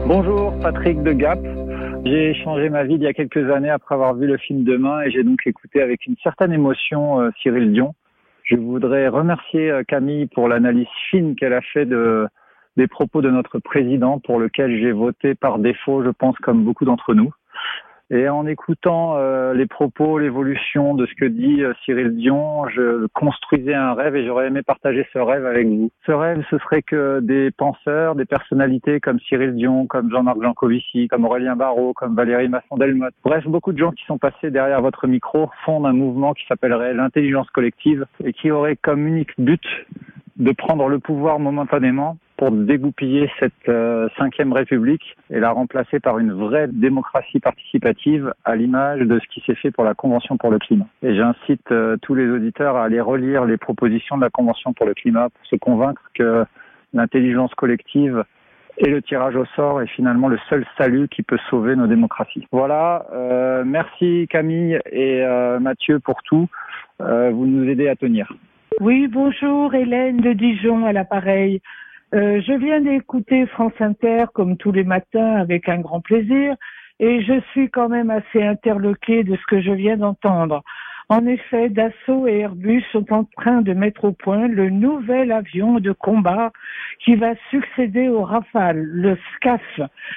Bonjour, Patrick de Gap. J'ai changé ma vie il y a quelques années après avoir vu le film Demain et j'ai donc écouté avec une certaine émotion Cyril Dion. Je voudrais remercier Camille pour l'analyse fine qu'elle a fait des propos de notre président pour lequel j'ai voté par défaut, je pense, comme beaucoup d'entre nous. Et en écoutant les propos, l'évolution de ce que dit Cyril Dion, je construisais un rêve et j'aurais aimé partager ce rêve avec vous. Ce rêve, ce serait que des penseurs, des personnalités comme Cyril Dion, comme Jean-Marc Jancovici, comme Aurélien Barraud, comme Valérie Masson-Delmotte, bref, beaucoup de gens qui sont passés derrière votre micro fondent un mouvement qui s'appellerait l'intelligence collective et qui aurait comme unique but de prendre le pouvoir momentanément pour dégoupiller cette 5e République et la remplacer par une vraie démocratie participative à l'image de ce qui s'est fait pour la Convention pour le climat. Et j'incite tous les auditeurs à aller relire les propositions de la Convention pour le climat pour se convaincre que l'intelligence collective et le tirage au sort est finalement le seul salut qui peut sauver nos démocraties. Voilà, merci Camille et Mathieu pour tout. Vous nous aidez à tenir. Oui, bonjour, Hélène de Dijon à l'appareil. Je viens d'écouter France Inter comme tous les matins avec un grand plaisir et je suis quand même assez interloquée de ce que je viens d'entendre. En effet, Dassault et Airbus sont en train de mettre au point le nouvel avion de combat qui va succéder au Rafale, le SCAF.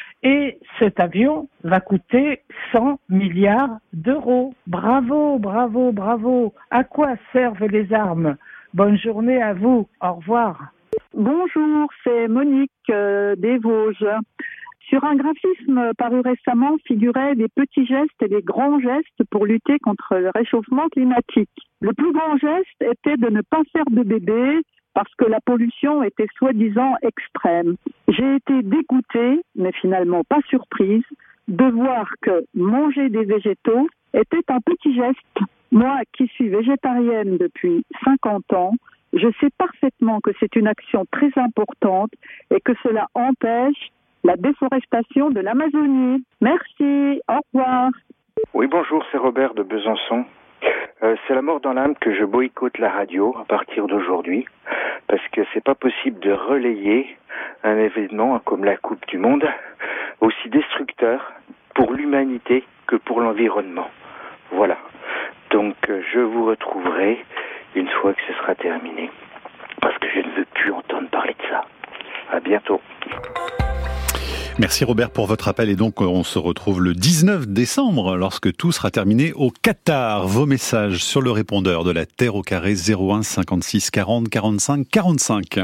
Et cet avion va coûter 100 milliards d'euros. Bravo, bravo, bravo. À quoi servent les armes ? Bonne journée à vous. Au revoir. Bonjour, c'est Monique des Vosges. Sur un graphisme paru récemment figuraient des petits gestes et des grands gestes pour lutter contre le réchauffement climatique. Le plus grand geste était de ne pas faire de bébés parce que la pollution était soi-disant extrême. J'ai été dégoûtée, mais finalement pas surprise, de voir que manger des végétaux était un petit geste. Moi qui suis végétarienne depuis 50 ans, je sais parfaitement que c'est une action très importante et que cela empêche la déforestation de l'Amazonie. Merci, au revoir. Oui, bonjour, c'est Robert de Besançon. C'est la mort dans l'âme que je boycotte la radio à partir d'aujourd'hui, parce que c'est pas possible de relayer un événement comme la Coupe du Monde, aussi destructeur pour l'humanité que pour l'environnement. Voilà. Donc je vous retrouverai une fois que ce sera terminé, parce que je ne veux plus entendre parler de ça. À bientôt. Merci Robert pour votre appel et donc on se retrouve le 19 décembre lorsque tout sera terminé au Qatar. Vos messages sur le répondeur de la Terre au carré 01 56 40 45 45.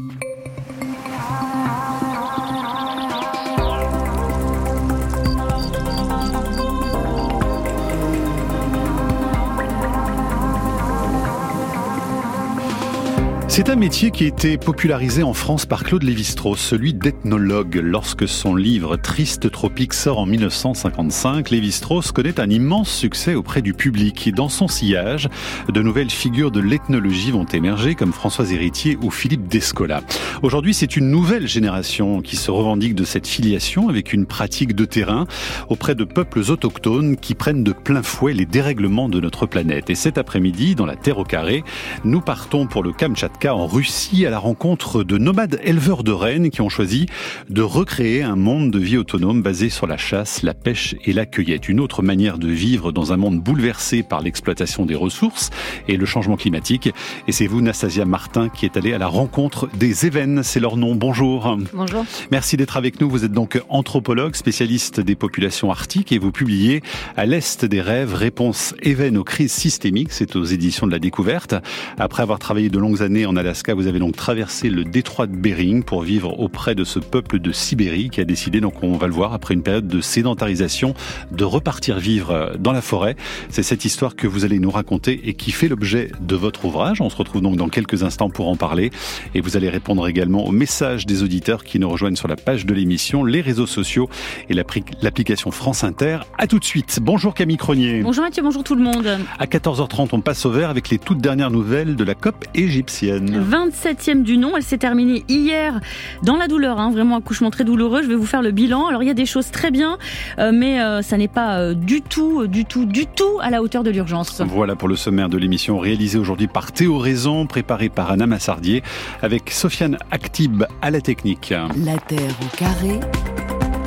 C'est un métier qui a été popularisé en France par Claude Lévi-Strauss, celui d'ethnologue. Lorsque son livre Triste Tropique sort en 1955, Lévi-Strauss connaît un immense succès auprès du public. Et dans son sillage, de nouvelles figures de l'ethnologie vont émerger, comme Françoise Héritier ou Philippe Descola. Aujourd'hui, c'est une nouvelle génération qui se revendique de cette filiation avec une pratique de terrain auprès de peuples autochtones qui prennent de plein fouet les dérèglements de notre planète. Et cet après-midi, dans la Terre au carré, nous partons pour le Kamtchatka en Russie à la rencontre de nomades éleveurs de rennes qui ont choisi de recréer un monde de vie autonome basé sur la chasse, la pêche et la cueillette. Une autre manière de vivre dans un monde bouleversé par l'exploitation des ressources et le changement climatique. Et c'est vous, Nastasia Martin, qui êtes allée à la rencontre des Évennes. C'est leur nom. Bonjour. Bonjour. Merci d'être avec nous. Vous êtes donc anthropologue, spécialiste des populations arctiques et vous publiez À l'Est des rêves, réponse Évennes aux crises systémiques. C'est aux éditions de la Découverte. Après avoir travaillé de longues années en Alaska, vous avez donc traversé le détroit de Bering pour vivre auprès de ce peuple de Sibérie qui a décidé, donc on va le voir, après une période de sédentarisation, de repartir vivre dans la forêt. C'est cette histoire que vous allez nous raconter et qui fait l'objet de votre ouvrage. On se retrouve donc dans quelques instants pour en parler et vous allez répondre également aux messages des auditeurs qui nous rejoignent sur la page de l'émission, les réseaux sociaux et l'application France Inter. À tout de suite. Bonjour Camille Cronier. Bonjour Mathieu, bonjour tout le monde. À 14h30, on passe au vert avec les toutes dernières nouvelles de la COP égyptienne. 27e du nom, elle s'est terminée hier dans la douleur, vraiment accouchement très douloureux. Je vais vous faire le bilan. Alors il y a des choses très bien, mais ça n'est pas du tout à la hauteur de l'urgence. Voilà pour le sommaire de l'émission réalisée aujourd'hui par Théo Raison, préparée par Anna Massardier, avec Sofiane Aktib à la technique. La Terre au carré.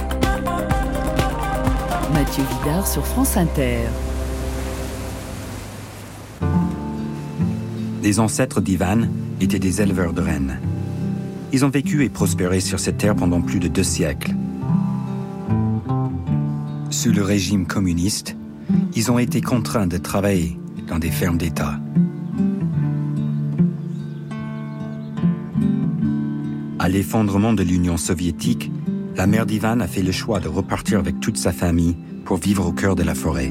Mathieu Vidard sur France Inter. Les ancêtres d'Ivan étaient des éleveurs de rennes. Ils ont vécu et prospéré sur cette terre pendant plus de 2 siècles. Sous le régime communiste, ils ont été contraints de travailler dans des fermes d'État. À l'effondrement de l'Union soviétique, la mère d'Ivan a fait le choix de repartir avec toute sa famille pour vivre au cœur de la forêt.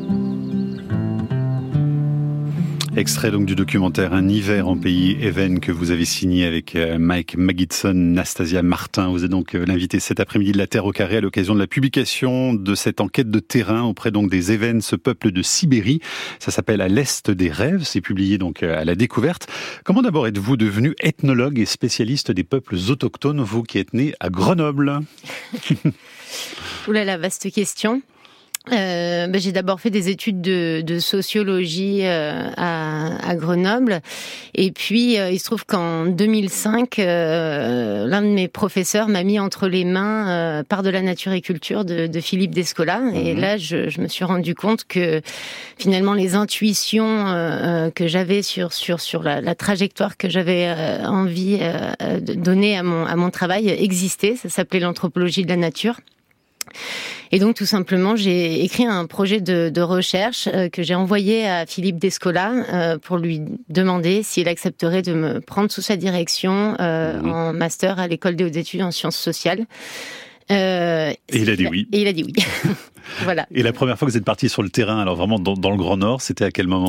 Extrait donc du documentaire Un hiver en pays Even que vous avez signé avec Mike Magidson, Nastasia Martin. Vous êtes donc l'invité cet après-midi de La Terre au carré à l'occasion de la publication de cette enquête de terrain auprès donc des Even, ce peuple de Sibérie. Ça s'appelle À l'Est des rêves. C'est publié donc à La Découverte. Comment d'abord êtes-vous devenu ethnologue et spécialiste des peuples autochtones, vous qui êtes né à Grenoble? Oulala, vaste question. J'ai d'abord fait des études de sociologie à Grenoble, et puis il se trouve qu'en 2005, l'un de mes professeurs m'a mis entre les mains Part de la nature et culture de Philippe Descola, et là je me suis rendu compte que finalement les intuitions que j'avais sur la trajectoire que j'avais envie de donner à mon travail existaient. Ça s'appelait l'anthropologie de la nature. Et donc tout simplement, j'ai écrit un projet de recherche que j'ai envoyé à Philippe Descola pour lui demander s'il accepterait de me prendre sous sa direction en master à l'École des hautes études en sciences sociales. Et il a dit oui. Et il a dit oui. Voilà. Et la première fois que vous êtes parti sur le terrain, alors vraiment dans le Grand Nord, c'était à quel moment ?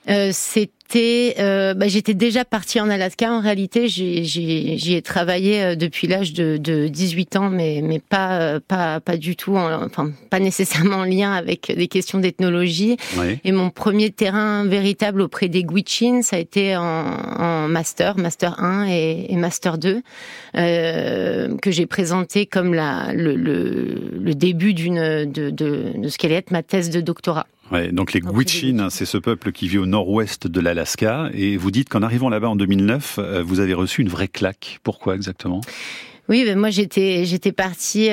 J'étais déjà partie en Alaska. En réalité, j'y ai travaillé depuis l'âge de 18 ans, mais pas du tout, pas nécessairement en lien avec des questions d'ethnologie. Oui. Et mon premier terrain véritable auprès des Gwich'in, ça a été en master 1 et master 2, que j'ai présenté comme le début de ce qu'allait être ma thèse de doctorat. Ouais, donc les Gwich'in, c'est ce peuple qui vit au nord-ouest de l'Alaska, et vous dites qu'en arrivant là-bas en 2009, vous avez reçu une vraie claque. Pourquoi exactement ? Oui, moi j'étais partie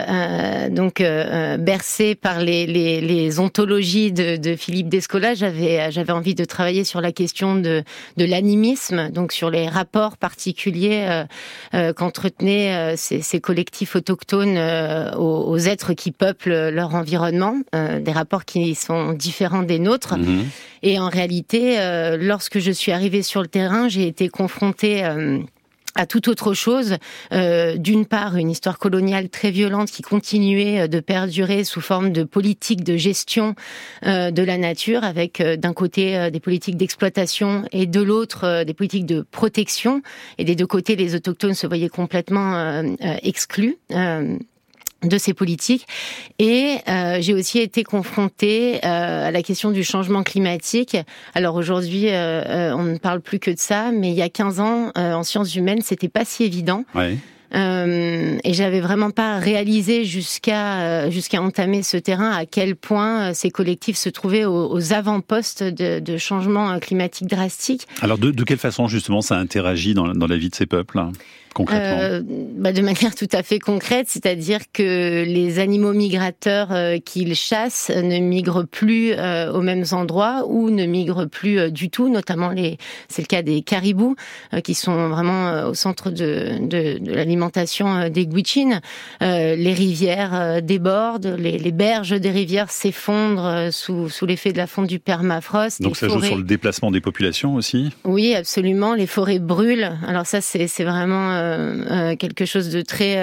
bercée par les ontologies de Philippe Descola. J'avais envie de travailler sur la question de l'animisme, donc sur les rapports particuliers qu'entretenaient ces collectifs autochtones aux êtres qui peuplent leur environnement, des rapports qui sont différents des nôtres. Mmh. Et en réalité, lorsque je suis arrivée sur le terrain, j'ai été confrontée à toute autre chose. D'une part, une histoire coloniale très violente qui continuait de perdurer sous forme de politique de gestion de la nature, avec d'un côté des politiques d'exploitation et de l'autre des politiques de protection. Et des deux côtés, les autochtones se voyaient complètement exclus de ces politiques. Et j'ai aussi été confrontée à la question du changement climatique. Alors aujourd'hui, on ne parle plus que de ça, mais il y a 15 ans, en sciences humaines, c'était pas si évident. Ouais. Et j'avais vraiment pas réalisé jusqu'à entamer ce terrain à quel point ces collectifs se trouvaient aux avant-postes de changements climatiques drastiques. Alors de quelle façon justement ça interagit dans la vie de ces peuples là ? Concrètement. De manière tout à fait concrète, c'est-à-dire que les animaux migrateurs qu'ils chassent ne migrent plus aux mêmes endroits ou ne migrent plus du tout, notamment c'est le cas des caribous qui sont vraiment au centre de l'alimentation des Gwich'in. Les rivières débordent, les berges des rivières s'effondrent sous l'effet de la fonte du permafrost. Donc ça joue sur le déplacement des populations aussi ? Oui, absolument. Les forêts brûlent. Alors ça, c'est vraiment quelque chose de très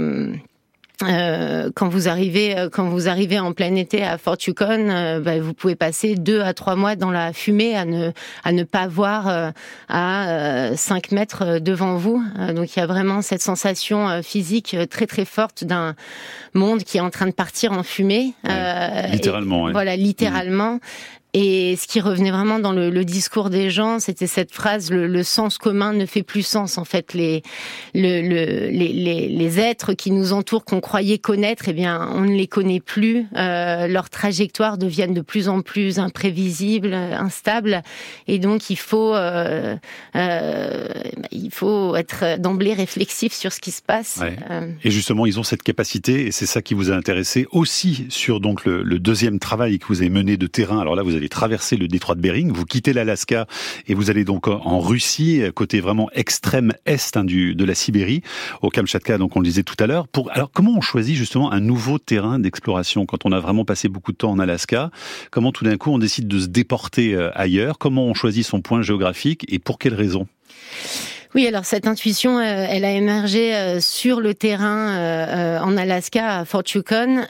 quand vous arrivez en plein été à Fort Yukon, vous pouvez passer 2 à 3 mois dans la fumée à ne pas voir à 5 mètres devant vous. Donc il y a vraiment cette sensation physique très très forte d'un monde qui est en train de partir en fumée. Littéralement. Voilà, littéralement. Et ce qui revenait vraiment dans le discours des gens, c'était cette phrase, le sens commun ne fait plus sens. En fait, les êtres qui nous entourent, qu'on croyait connaître, eh bien, on ne les connaît plus. Leurs trajectoires deviennent de plus en plus imprévisibles, instables. Et donc, il faut être d'emblée réflexif sur ce qui se passe. Ouais. Et justement, ils ont cette capacité, et c'est ça qui vous a intéressé aussi sur donc le deuxième travail que vous avez mené de terrain. Alors là, vous allez traverser le détroit de Bering, vous quittez l'Alaska et vous allez donc en Russie, côté vraiment extrême est de la Sibérie, au Kamtchatka, donc on le disait tout à l'heure. Alors comment on choisit justement un nouveau terrain d'exploration quand on a vraiment passé beaucoup de temps en Alaska? Comment tout d'un coup on décide de se déporter ailleurs? Comment on choisit son point géographique et pour quelles raisons? Oui, alors cette intuition, elle a émergé sur le terrain en Alaska, à Fort Yukon,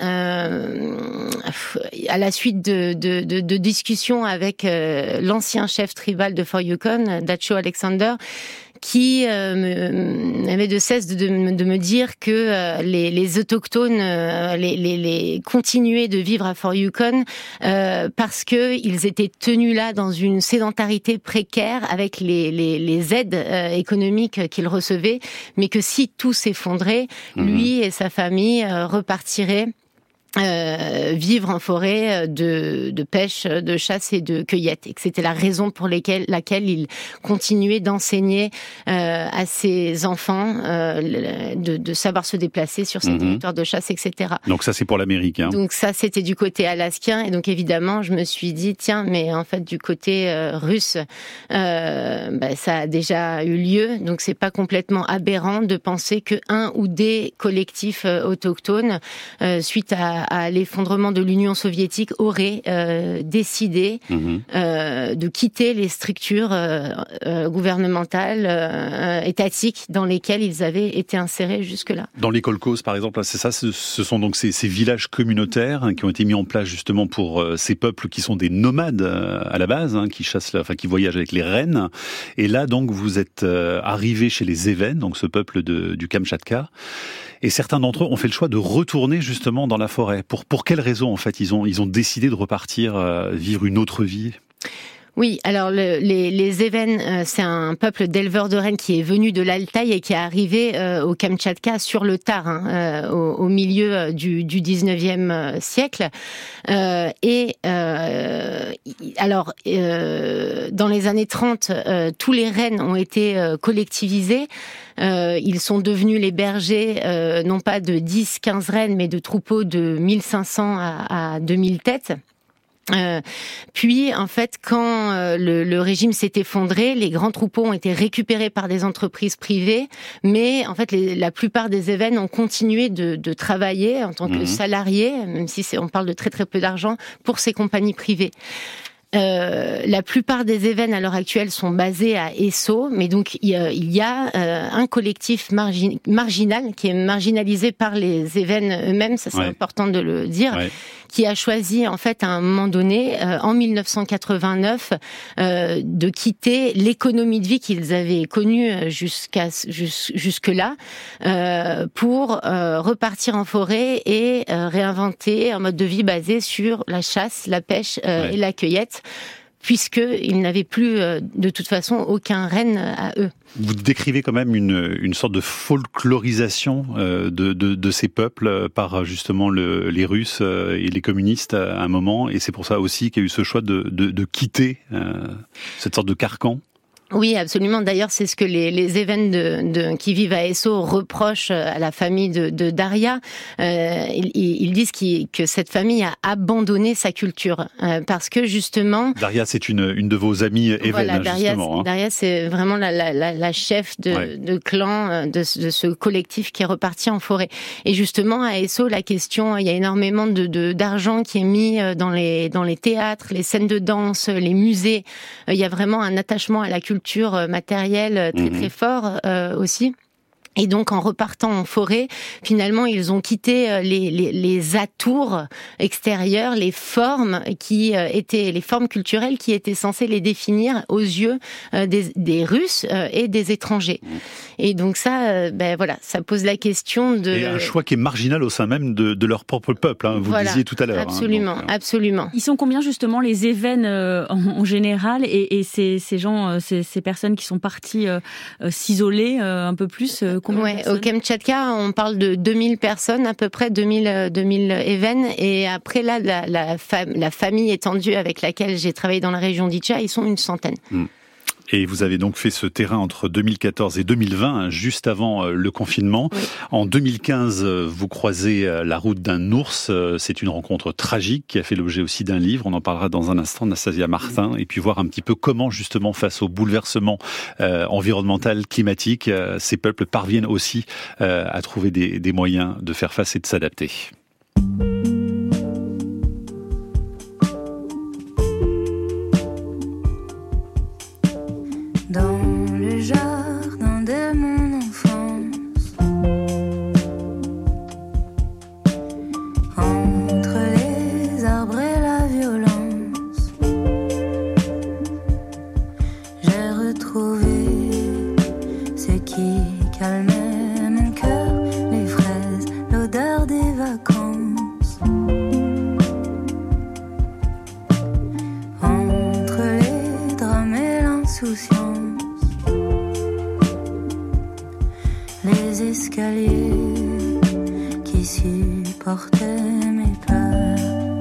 à la suite de discussions avec l'ancien chef tribal de Fort Yukon, Dacho Alexander, qui avait de cesse de me dire que les autochtones les continuaient de vivre à Fort Yukon parce que ils étaient tenus là dans une sédentarité précaire avec les aides économiques qu'ils recevaient, mais que si tout s'effondrait, lui et sa famille repartiraient vivre en forêt de pêche, de chasse et de cueillette, et que c'était la raison pour laquelle il continuait d'enseigner à ses enfants de savoir se déplacer sur ces territoires de chasse, etc. Donc ça c'est pour l'Amérique. Hein. Donc ça c'était du côté alaskien, et donc évidemment je me suis dit tiens, mais en fait du côté russe ça a déjà eu lieu, donc c'est pas complètement aberrant de penser que un ou des collectifs autochtones suite à l'effondrement de l'Union soviétique auraient décidé de quitter les structures gouvernementales, étatiques dans lesquelles ils avaient été insérés jusque-là. Dans les kolkhozes, par exemple, c'est ça, ce sont donc ces villages communautaires qui ont été mis en place justement pour ces peuples qui sont des nomades à la base, qui chassent, qui voyagent avec les rennes. Et là, donc, vous êtes arrivé chez les Évennes, donc ce peuple du Kamtchatka. Et certains d'entre eux ont fait le choix de retourner justement dans la forêt. Pour quelles raisons, en fait, ils ont décidé de repartir vivre une autre vie? Oui, alors les Évennes, c'est un peuple d'éleveurs de rennes qui est venu de l'Altaï et qui est arrivé au Kamtchatka sur le tard, au milieu du 19e siècle. Dans les années 30, tous les rennes ont été collectivisés. Ils sont devenus les bergers, non pas de 10-15 rennes, mais de troupeaux de 1500 à 2000 têtes. Puis, en fait, quand le régime s'est effondré, les grands troupeaux ont été récupérés par des entreprises privées, mais en fait, la plupart des Évennes ont continué de travailler en tant que salariés, même si on parle de très très peu d'argent, pour ces compagnies privées. La plupart des Évennes à l'heure actuelle sont basés à Esso, mais donc il y a un collectif marginal qui est marginalisé par les Évennes eux-mêmes, ça c'est important de le dire, qui a choisi en fait à un moment donné, en 1989, de quitter l'économie de vie qu'ils avaient connue jusque-là, pour repartir en forêt et réinventer un mode de vie basé sur la chasse, la pêche et la cueillette, puisqu'ils n'avaient plus de toute façon aucun renne à eux. Vous décrivez quand même une sorte de folklorisation de ces peuples par justement les Russes et les communistes à un moment, et c'est pour ça aussi qu'il y a eu ce choix de quitter cette sorte de carcan. Oui, absolument. D'ailleurs, c'est ce que les Évennes qui vivent à Esso reprochent à la famille de Daria. Ils disent que cette famille a abandonné sa culture parce que justement. Daria, c'est une de vos amies Évennes, voilà, justement. Daria, c'est vraiment la chef de clan de ce collectif qui est reparti en forêt. Et justement, à Esso, la question, il y a énormément d'argent qui est mis dans les théâtres, les scènes de danse, les musées. Il y a vraiment un attachement à la culture matérielle très très fort aussi. Et donc, en repartant en forêt, finalement, ils ont quitté les atours extérieurs, les formes qui étaient les formes culturelles qui étaient censées les définir aux yeux des Russes et des étrangers. Et donc ça, voilà, ça pose la question de... Et un choix qui est marginal au sein même de leur propre peuple, hein, vous le disiez tout à l'heure. Absolument, absolument. Ils sont combien justement les Évènes en général et ces gens, ces personnes qui sont parties s'isoler un peu plus au Kamtchatka, on parle de 2000 personnes, à peu près 2000 Évènes. Et après, là, la famille étendue avec laquelle j'ai travaillé dans la région d'Itcha, ils sont une centaine. Et vous avez donc fait ce terrain entre 2014 et 2020, juste avant le confinement. Oui. En 2015, vous croisez la route d'un ours. C'est une rencontre tragique qui a fait l'objet aussi d'un livre. On en parlera dans un instant, Nastasia Martin. Et puis voir un petit peu comment, justement, face au bouleversement environnemental, climatique, ces peuples parviennent aussi à trouver des moyens de faire face et de s'adapter. Dans le jardin de mon enfance, entre les arbres et la violence, j'ai retrouvé ce qui calmait mon cœur, les fraises, l'odeur des vacances. Entre les drames et l'insouciance, les escaliers qui supportaient mes peurs.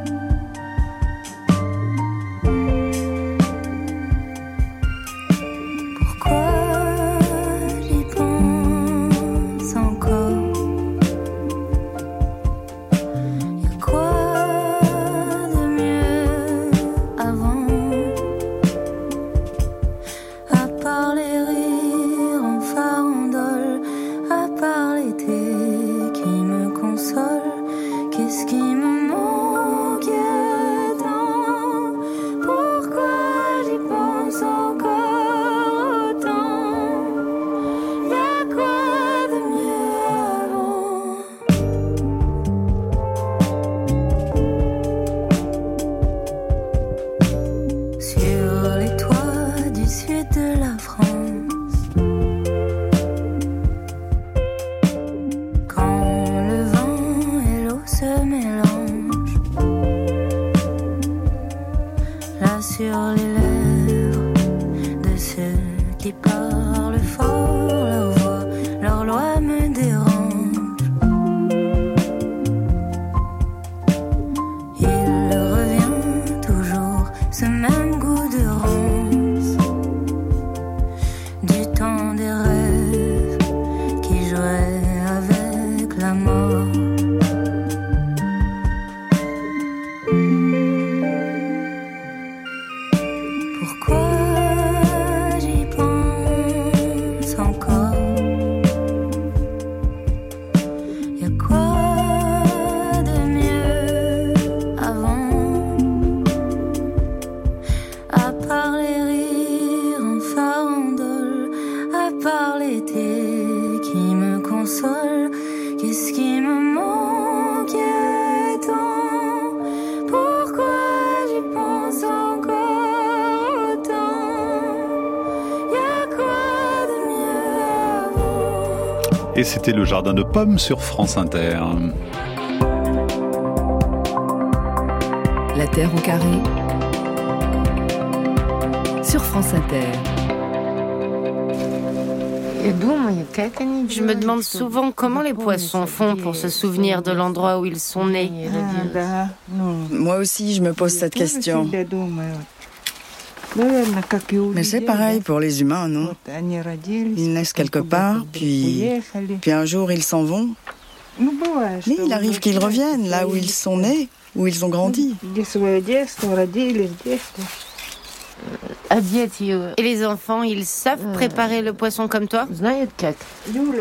Pourquoi j'y pense encore? Y'a quoi de mieux avant, à part les rires en farandole, à part l'été qui me console? Qu'est-ce qui me manquait tant? Pourquoi j'y pense encore autant? Y'a quoi de mieux avant? Sur les toits du sud de la France, quand le vent et l'eau se mélangent, là sur les lèvres de ceux qui parlent fort, leur voix, leur loi me dérange. Il revient toujours ce même goût de rance, du temps des rêves qui jouaient avec la mort. Pourquoi j'y pense encore? Y'a quoi de mieux avant, à part les rires en farandole, à part l'été qui me console? Qu'est-ce qui me manquait tant? Pourquoi j'y pense encore autant? Y'a quoi de mieux avant? Et c'était le jardin de pommes sur France Inter. La Terre au carré sur France Inter. Je me demande souvent comment les poissons font pour se souvenir de l'endroit où ils sont nés. Moi aussi, je me pose cette question. Mais c'est pareil pour les humains, non? Ils naissent quelque part, puis un jour ils s'en vont. Mais il arrive qu'ils reviennent là où ils sont nés, où ils ont grandi. Et les enfants, ils savent préparer le poisson comme toi?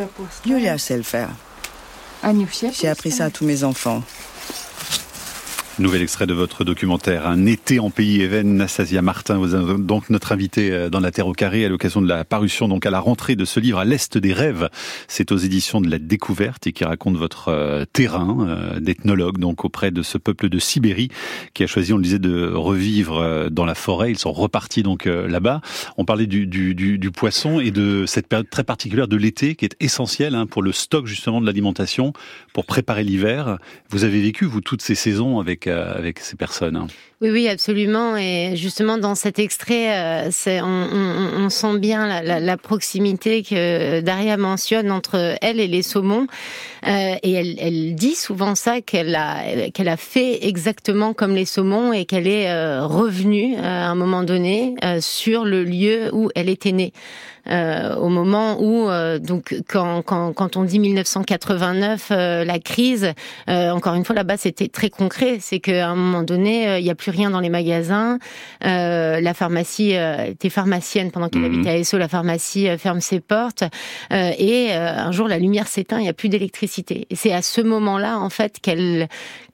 Yulia sait le faire. J'ai appris ça à tous mes enfants. Nouvel extrait de votre documentaire, Un été en pays Évène. Nastasia Martin, vous êtes donc notre invitée dans La Terre au carré à l'occasion de la parution, donc à la rentrée de ce livre, À l'Est des rêves. C'est aux éditions de La Découverte et qui raconte votre terrain d'ethnologue, donc auprès de ce peuple de Sibérie qui a choisi, on le disait, de revivre dans la forêt. Ils sont repartis donc là-bas. On parlait du poisson et de cette période très particulière de l'été qui est essentielle pour le stock justement de l'alimentation, pour préparer l'hiver. Vous avez vécu, vous, toutes ces saisons avec ces personnes. Oui, absolument. Et justement, dans cet extrait, on sent bien la proximité que Daria mentionne entre elle et les saumons. Et elle dit souvent ça, qu'elle a fait exactement comme les saumons et qu'elle est revenue à un moment donné sur le lieu où elle était née. Au moment où, donc, quand on dit 1989, la crise, encore une fois, là-bas, c'était très concret. C'est qu'à un moment donné, il n'y a plus rien dans les magasins. La pharmacie était pharmacienne pendant qu'elle habitait à Esso. La pharmacie ferme ses portes. Et un jour, la lumière s'éteint, il n'y a plus d'électricité. Et c'est à ce moment-là, en fait, qu'elle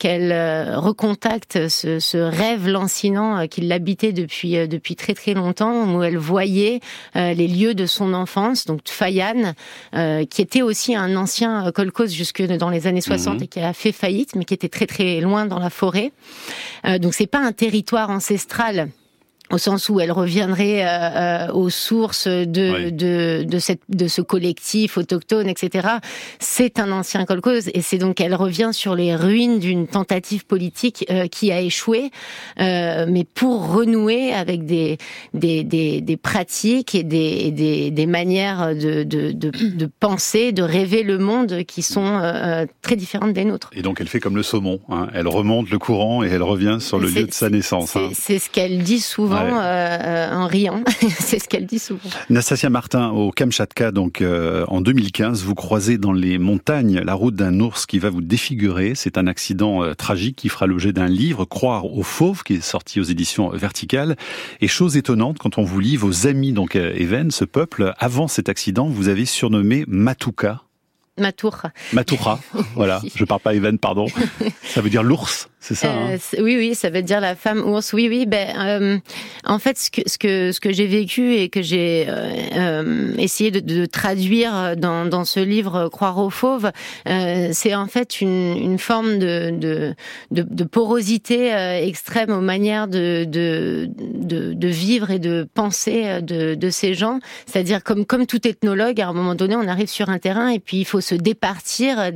recontacte ce rêve lancinant qui l'habitait depuis très très longtemps, où elle voyait les lieux de son enfance, donc Fayan, qui était aussi un ancien kolkhoz jusque dans les années 60 et qui a fait faillite, mais qui était très très loin dans la forêt. Donc c'est pas un territoire ancestral au sens où elle reviendrait aux sources de ce collectif autochtone, etc. C'est un ancien kolkhoz et c'est donc elle revient sur les ruines d'une tentative politique qui a échoué, mais pour renouer avec des pratiques et des manières de penser, de rêver le monde qui sont très différentes des nôtres. Et donc elle fait comme le saumon, elle remonte le courant et elle revient sur le lieu de sa naissance. C'est ce qu'elle dit souvent. En riant, c'est ce qu'elle dit souvent. Nastasia Martin, au Kamchatka, donc en 2015, vous croisez dans les montagnes la route d'un ours qui va vous défigurer. C'est un accident tragique qui fera l'objet d'un livre, Croire aux fauves, qui est sorti aux éditions Verticales. Et chose étonnante, quand on vous lit, vos amis, donc Évène, ce peuple, avant cet accident, vous avez surnommé Matuka. Matoura, voilà. Je parle pas Évène, pardon. Ça veut dire l'ours, c'est ça Oui, ça veut dire la femme ours. Oui. En fait, ce que j'ai vécu et que j'ai essayé de traduire dans ce livre Croire aux fauves, c'est en fait une forme de porosité extrême aux manières de vivre et de penser de ces gens. C'est-à-dire comme tout ethnologue, à un moment donné, on arrive sur un terrain et puis il faut se départir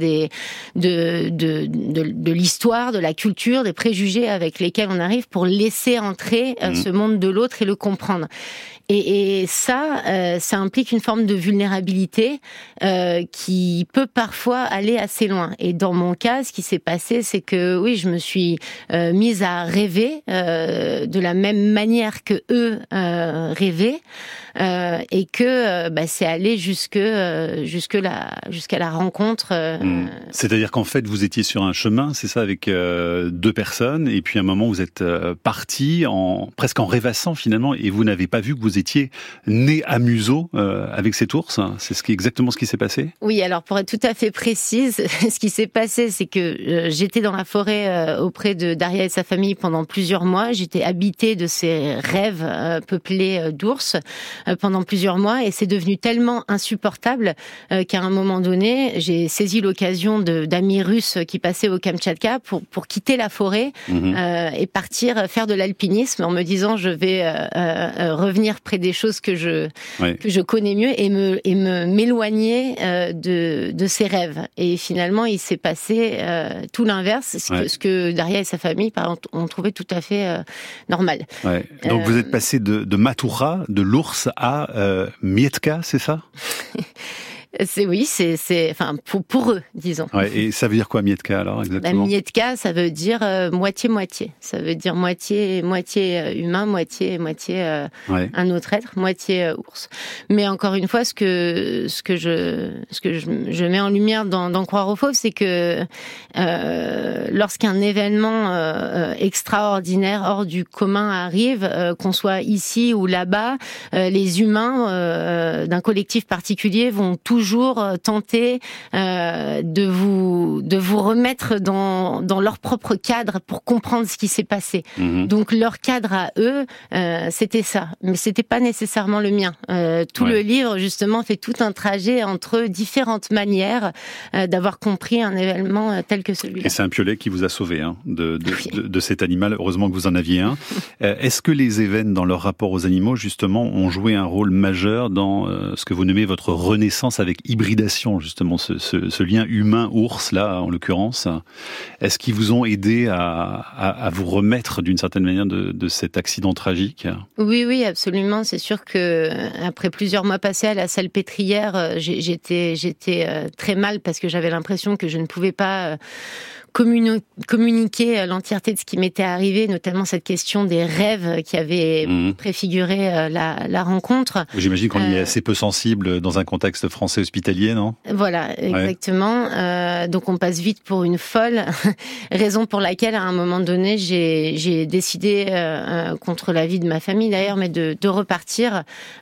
de l'histoire, de la culture, des préjugés avec lesquels on arrive pour laisser entrer ce monde de l'autre et le comprendre. Et ça implique une forme de vulnérabilité qui peut parfois aller assez loin. Et dans mon cas, ce qui s'est passé, c'est que oui, je me suis mise à rêver de la même manière que eux rêvaient, et que c'est allé jusqu'à la rencontre. C'est-à-dire qu'en fait, vous étiez sur un chemin, c'est ça, avec deux personnes, et puis à un moment, vous êtes partis presque en rêvassant finalement, et vous n'avez pas vu que vous étiez né à Museau avec cet ours. C'est exactement ce qui s'est passé ? Oui, alors pour être tout à fait précise, ce qui s'est passé, c'est que j'étais dans la forêt auprès de Daria et sa famille pendant plusieurs mois. J'étais habitée de ces rêves peuplés d'ours pendant plusieurs mois, et c'est devenu tellement insupportable qu'à un moment donné, j'ai saisi l'occasion d'amis russes qui passaient au Kamchatka pour quitter la forêt et partir faire de l'alpinisme en me disant je vais revenir près des choses que je connais mieux et m'éloigner de ces rêves. Et finalement, il s'est passé tout l'inverse, ce que Daria et sa famille ont trouvé tout à fait normal. Ouais. Donc vous êtes passé de Matoura, de l'ours, à Mietka, c'est ça ? C'est pour eux, disons. Ouais, et ça veut dire quoi, Mietka, alors, exactement ? Mietka, ça veut dire moitié-moitié. Ça veut dire moitié humain, moitié un autre être, moitié ours. Mais encore une fois, ce que je mets en lumière dans Croire aux fauves, c'est que lorsqu'un événement extraordinaire, hors du commun arrive, qu'on soit ici ou là-bas, les humains d'un collectif particulier vont toujours toujours tenter de vous remettre dans leur propre cadre pour comprendre ce qui s'est passé. Donc leur cadre à eux, c'était ça, mais c'était pas nécessairement le mien. Le livre justement fait tout un trajet entre différentes manières d'avoir compris un événement tel que celui-là. Et c'est un piolet qui vous a sauvé de cet animal. Heureusement que vous en aviez un. Est-ce que les événements dans leur rapport aux animaux justement ont joué un rôle majeur dans ce que vous nommez votre renaissance avec hybridation, justement ce lien humain-ours là en l'occurrence? Est-ce qu'ils vous ont aidé à vous remettre d'une certaine manière de cet accident tragique? Oui, absolument. C'est sûr que après plusieurs mois passés à la salpêtrière, j'étais très mal parce que j'avais l'impression que je ne pouvais pas communiquer l'entièreté de ce qui m'était arrivé, notamment cette question des rêves qui avaient préfiguré la rencontre. J'imagine qu'on y est assez peu sensible dans un contexte français hospitalier, non? Voilà, exactement. Donc on passe vite pour une folle, raison pour laquelle à un moment donné j'ai décidé, contre l'avis de ma famille d'ailleurs, mais de repartir.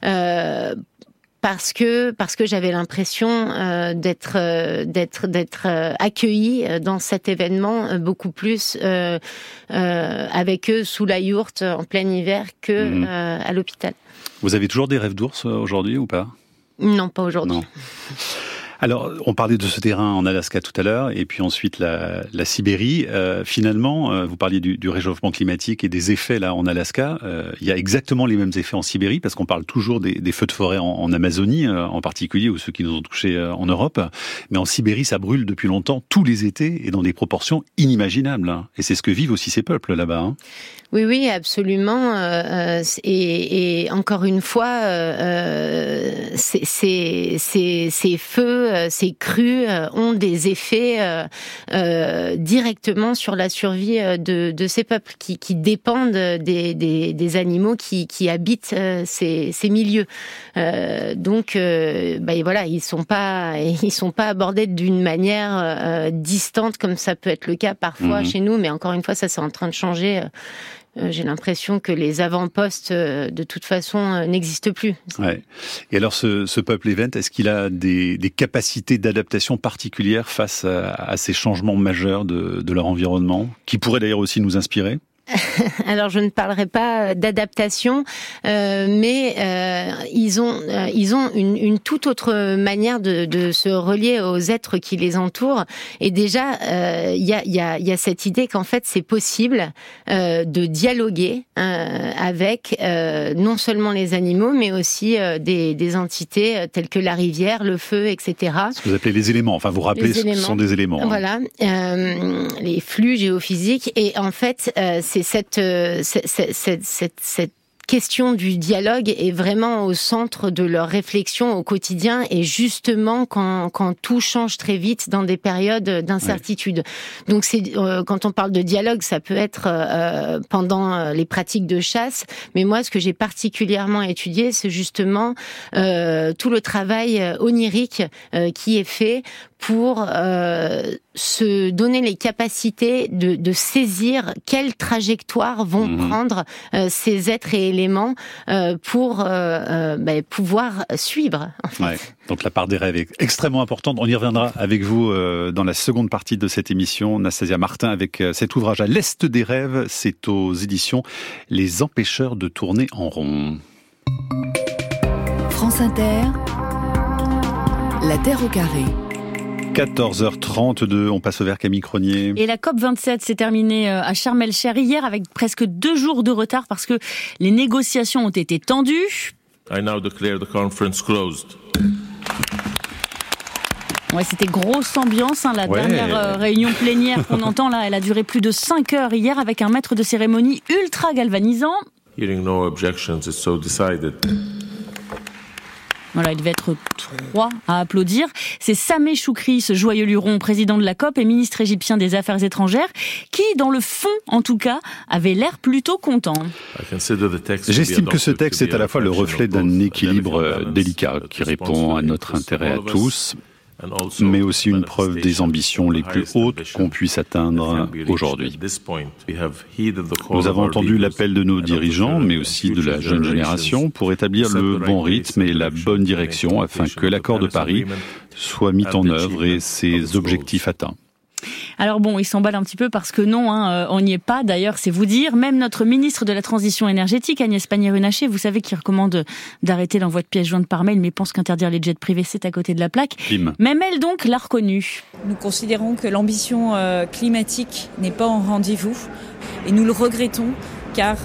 Parce que j'avais l'impression d'être accueillie dans cet événement beaucoup plus avec eux sous la yourte en plein hiver que à l'hôpital. Vous avez toujours des rêves d'ours aujourd'hui ou pas? Non, pas aujourd'hui. Non. Alors, on parlait de ce terrain en Alaska tout à l'heure, et puis ensuite la Sibérie. Finalement, vous parliez du réchauffement climatique et des effets là en Alaska. Il y a exactement les mêmes effets en Sibérie, parce qu'on parle toujours des feux de forêt en Amazonie, en particulier, ou ceux qui nous ont touchés en Europe. Mais en Sibérie, ça brûle depuis longtemps, tous les étés, et dans des proportions inimaginables. Et c'est ce que vivent aussi ces peuples là-bas. Oui, absolument. Et encore une fois, ces feux, ces crues ont des effets directement sur la survie de ces peuples qui dépendent des animaux qui habitent ces milieux. Donc, voilà, ils sont pas abordés d'une manière distante comme ça peut être le cas parfois chez nous. Mais encore une fois, ça c'est en train de changer. J'ai l'impression que les avant-postes, de toute façon, n'existent plus. Ouais. Et alors, ce peuple Event, est-ce qu'il a des capacités d'adaptation particulières face à ces changements majeurs de leur environnement, qui pourraient d'ailleurs aussi nous inspirer? Alors je ne parlerai pas d'adaptation, mais ils ont une toute autre manière de se relier aux êtres qui les entourent. Et déjà, il y a cette idée qu'en fait c'est possible de dialoguer avec non seulement les animaux, mais aussi des entités telles que la rivière, le feu, etc. Ce que vous appelez les éléments. Enfin, vous rappelez, ce sont des éléments. Voilà, les flux géophysiques. Et en fait, c'est cette question du dialogue est vraiment au centre de leur réflexion au quotidien, et justement quand tout change très vite dans des périodes d'incertitude. Ouais. Donc quand on parle de dialogue, ça peut être pendant les pratiques de chasse, mais moi ce que j'ai particulièrement étudié, c'est justement tout le travail onirique qui est fait pour se donner les capacités de saisir quelle trajectoire vont prendre ces êtres et éléments pour pouvoir suivre. En fait. Ouais. Donc la part des rêves est extrêmement importante. On y reviendra avec vous dans la seconde partie de cette émission. Nastasia Martin avec cet ouvrage à l'Est des rêves. C'est aux éditions Les Empêcheurs de tourner en rond. France Inter, La Terre au carré. 14h32, on passe vers Camille Cronier. Et la COP27 s'est terminée à Sharm el-Sheikh hier avec presque 2 jours de retard parce que les négociations ont été tendues. I now declare the conference closed. Ouais, c'était grosse ambiance, la dernière réunion plénière qu'on entend là, elle a duré plus de 5 heures hier avec un maître de cérémonie ultra galvanisant. Hearing no objections, it's so decided. Voilà, il devait être 3 à applaudir. C'est Sameh Choukri, ce joyeux luron, président de la COP et ministre égyptien des Affaires étrangères, qui, dans le fond, en tout cas, avait l'air plutôt content. J'estime que ce texte est à la fois le reflet d'un équilibre délicat qui répond à notre intérêt à tous. mais aussi une preuve des ambitions les plus hautes qu'on puisse atteindre aujourd'hui. Nous avons entendu l'appel de nos dirigeants, mais aussi de la jeune génération, pour établir le bon rythme et la bonne direction afin que l'accord de Paris soit mis en œuvre et ses objectifs atteints. Alors bon, il s'emballe un petit peu parce que non, on n'y est pas. D'ailleurs, c'est vous dire, même notre ministre de la Transition énergétique, Agnès Pannier-Runacher, vous savez, qui recommande d'arrêter l'envoi de pièces jointes par mail, mais pense qu'interdire les jets privés, c'est à côté de la plaque. Même elle, donc, l'a reconnu. Nous considérons que l'ambition climatique n'est pas en rendez-vous et nous le regrettons car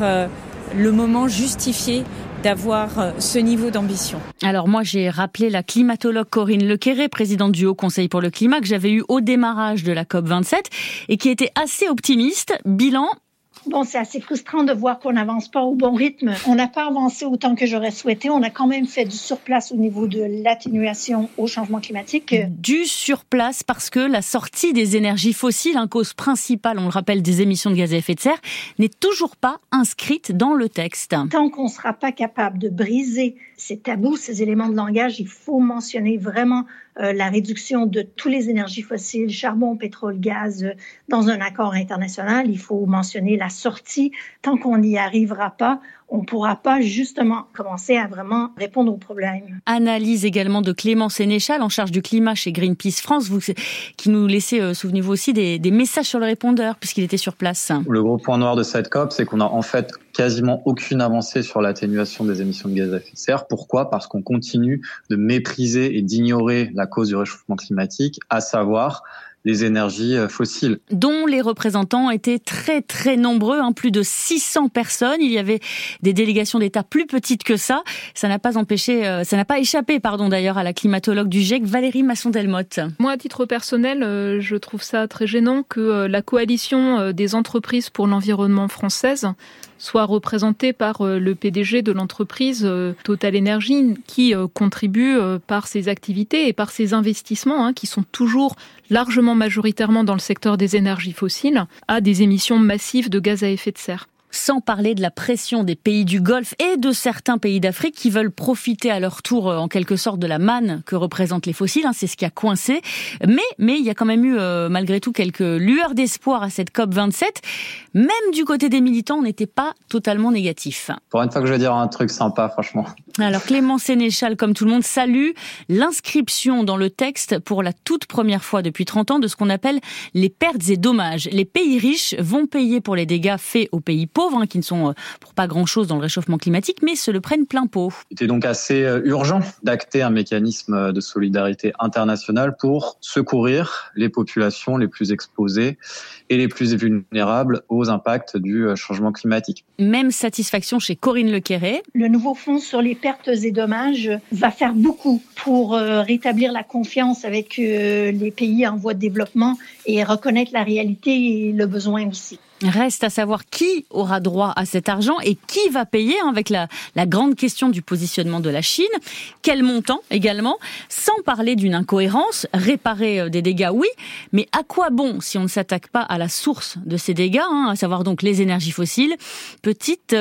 le moment justifiait d'avoir ce niveau d'ambition. Alors moi, j'ai rappelé la climatologue Corinne Lequéré, présidente du Haut Conseil pour le climat, que j'avais eu au démarrage de la COP27 et qui était assez optimiste. Bilan: bon, c'est assez frustrant de voir qu'on n'avance pas au bon rythme. On n'a pas avancé autant que j'aurais souhaité. On a quand même fait du surplace au niveau de l'atténuation au changement climatique. Du surplace parce que la sortie des énergies fossiles, cause principale, on le rappelle, des émissions de gaz à effet de serre, n'est toujours pas inscrite dans le texte. Tant qu'on ne sera pas capable de briser ces tabous, ces éléments de langage, il faut mentionner vraiment la réduction de toutes les énergies fossiles, charbon, pétrole, gaz, dans un accord international. Il faut mentionner la sortie. Tant qu'on n'y arrivera pas, on ne pourra pas justement commencer à vraiment répondre aux problèmes. Analyse également de Clément Sénéchal, en charge du climat chez Greenpeace France, vous, qui nous laissait, souvenez-vous aussi, des messages sur le répondeur, puisqu'il était sur place. Le gros point noir de cette COP, c'est qu'on a en fait quasiment aucune avancée sur l'atténuation des émissions de gaz à effet de serre. Pourquoi ? Parce qu'on continue de mépriser et d'ignorer la cause du réchauffement climatique, à savoir les énergies fossiles. Dont les représentants étaient très très nombreux, plus de 600 personnes. Il y avait des délégations d'État plus petites que ça. Ça n'a pas échappé d'ailleurs à la climatologue du GIEC, Valérie Masson-Delmotte. Moi, à titre personnel, je trouve ça très gênant que la coalition des entreprises pour l'environnement française soit représentée par le PDG de l'entreprise Total Energy, qui contribue par ses activités et par ses investissements, qui sont toujours largement majoritairement dans le secteur des énergies fossiles, à des émissions massives de gaz à effet de serre. Sans parler de la pression des pays du Golfe et de certains pays d'Afrique qui veulent profiter à leur tour, en quelque sorte, de la manne que représentent les fossiles. C'est ce qui a coincé. Mais il y a quand même eu, malgré tout, quelques lueurs d'espoir à cette COP27. Même du côté des militants, on n'était pas totalement négatif. Pour une fois que je vais dire un truc sympa, franchement. Alors Clément Sénéchal, comme tout le monde, salue l'inscription dans le texte pour la toute première fois depuis 30 ans de ce qu'on appelle les pertes et dommages. Les pays riches vont payer pour les dégâts faits aux pays pauvres, qui ne sont pour pas grand-chose dans le réchauffement climatique, mais se le prennent plein pot. C'était donc assez urgent d'acter un mécanisme de solidarité internationale pour secourir les populations les plus exposées et les plus vulnérables aux impacts du changement climatique. Même satisfaction chez Corinne Lequéré. Le nouveau fonds sur les pertes et dommages va faire beaucoup pour rétablir la confiance avec les pays en voie de développement et reconnaître la réalité et le besoin aussi. Reste à savoir qui aura droit à cet argent et qui va payer, avec la grande question du positionnement de la Chine. Quel montant également, sans parler d'une incohérence. Réparer des dégâts, oui, mais à quoi bon si on ne s'attaque pas à la source de ces dégâts, à savoir donc les énergies fossiles. Petite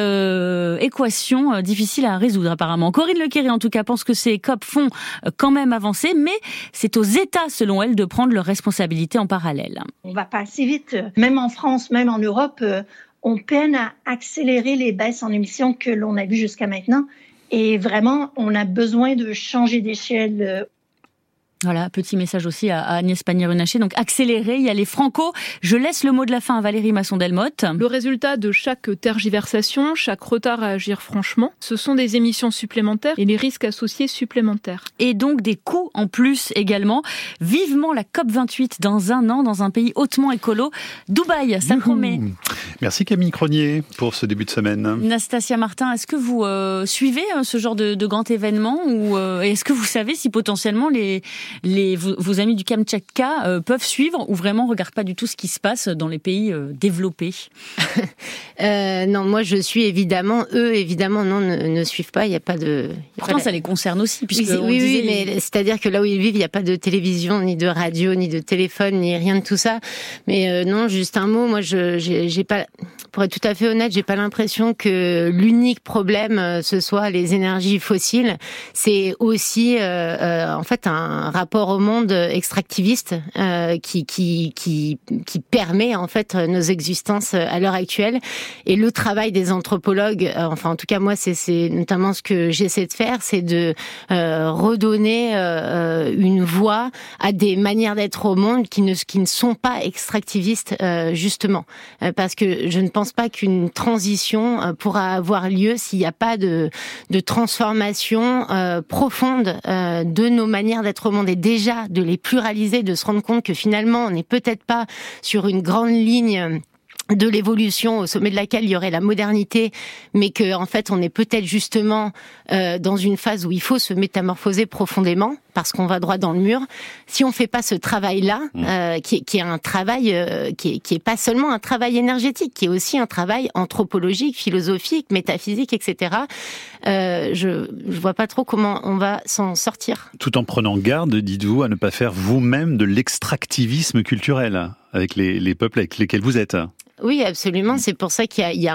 équation difficile à résoudre apparemment. Corinne Lequéré en tout cas pense que ces COP font quand même avancer, mais c'est aux États selon elle de prendre leurs responsabilités en parallèle. On va pas assez vite, même en France, même en Europe, on peine à accélérer les baisses en émissions que l'on a vues jusqu'à maintenant. Et vraiment, on a besoin de changer d'échelle. Voilà, petit message aussi à Agnès Pannier-Runacher. Donc accélérer, y aller franco. Je laisse le mot de la fin à Valérie Masson-Delmotte. Le résultat de chaque tergiversation, chaque retard à agir franchement, ce sont des émissions supplémentaires et les risques associés supplémentaires. Et donc des coûts en plus également. Vivement la COP28 dans un an, dans un pays hautement écolo. Dubaï, ça promet. Merci Camille Cronier pour ce début de semaine. Nastasia Martin, est-ce que vous suivez ce genre de grand événement ou est-ce que vous savez si potentiellement vos amis du Kamtchatka peuvent suivre ou vraiment regardent pas du tout ce qui se passe dans les pays développés? Non, moi je suis évidemment, eux évidemment non, ne suivent pas, il n'y a pas de... Pourtant ça les concerne aussi, puisque oui, mais c'est-à-dire que là où ils vivent, il n'y a pas de télévision, ni de radio, ni de téléphone, ni rien de tout ça. Mais non, juste un mot, moi j'ai pas... Pour être tout à fait honnête, j'ai pas l'impression que l'unique problème ce soit les énergies fossiles. C'est aussi en fait un rapport au monde extractiviste qui permet en fait nos existences à l'heure actuelle. Et le travail des anthropologues, enfin en tout cas moi c'est notamment ce que j'essaie de faire, c'est de redonner une voix à des manières d'être au monde qui ne sont pas extractivistes justement, parce que je ne pense pas qu'une transition pourra avoir lieu s'il n'y a pas de transformation profonde de nos manières d'être au monde, et déjà de les pluraliser, de se rendre compte que finalement on n'est peut-être pas sur une grande ligne de l'évolution au sommet de laquelle il y aurait la modernité, mais que en fait on est peut-être justement dans une phase où il faut se métamorphoser profondément parce qu'on va droit dans le mur. Si on fait pas ce travail-là, qui est un travail qui est pas seulement un travail énergétique, qui est aussi un travail anthropologique, philosophique, métaphysique, etc. Je vois pas trop comment on va s'en sortir. Tout en prenant garde, dites-vous, à ne pas faire vous-même de l'extractivisme culturel avec les peuples avec lesquels vous êtes. Oui, absolument. C'est pour ça qu'il y a